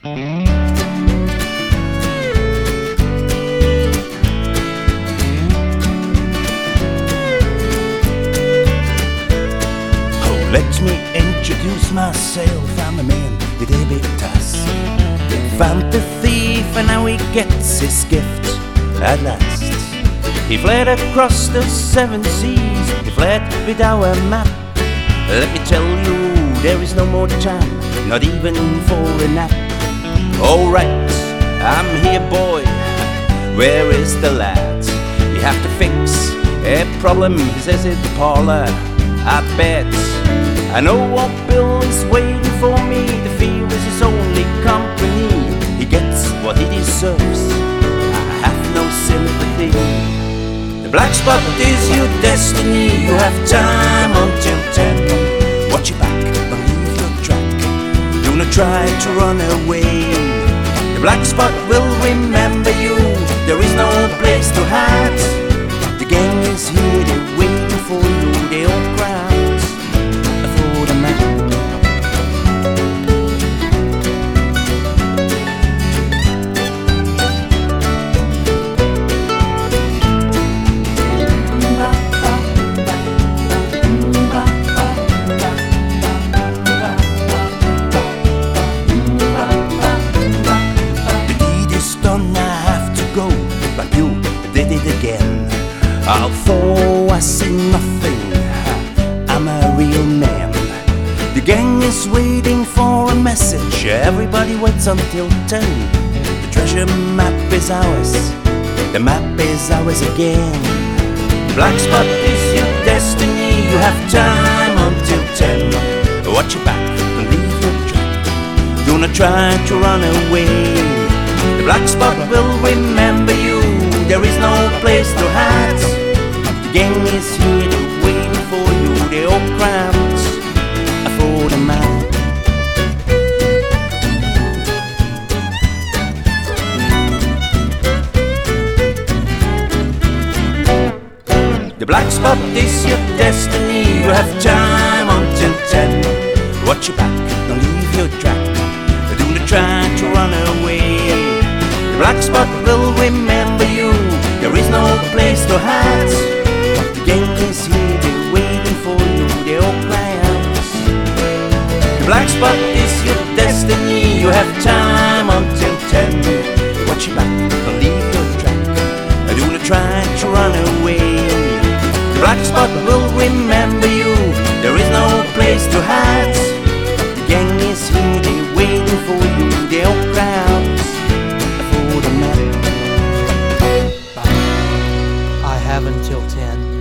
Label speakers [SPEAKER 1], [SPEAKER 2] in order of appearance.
[SPEAKER 1] Let me introduce myself, I'm the man with Ebitas. He found the thief and now he gets his gift at last. He fled across the 7 seas, he fled without a map. Let me tell you, there is no more time, not even for a nap. Alright, I'm here boy, where is the lad? You have to fix a problem, he says in the parlor, I bet. I know what Bill is waiting for me, the fear is his only company. He gets what he deserves, I have no sympathy. The black spot is your destiny, you have time until 10. Watch your back, don't leave your track, do not try to run away. The black spot will remember you, there is no place to hide. The gang is here, they're waiting for you, they all crowd for the man. The deed is done, I have to go, but you did it again. Although I say nothing, I'm a real man. The gang is waiting for a message, everybody waits until 10. The treasure map is ours, the map is ours again. The black spot is your destiny, you have time until 10. Watch your back, don't leave your track, do not try to run away. The black spot will remember you, there is no place to hide. The gang is here, they're waiting for you, they all crowd for the man. The black spot is your destiny, you have time until 10. Watch your back, don't leave your track, do not try to run away. The black spot will remember you, there is no place to hide. The gang is here, they're waiting for you, they all cry out. The black spot is your destiny, you have time until 10. Watch your back, don't leave your track, do not try to run away. The black spot will remember you, there is no place to hide. The gang is here, they're waiting for you, they all cry out for the man.
[SPEAKER 2] I have until 10.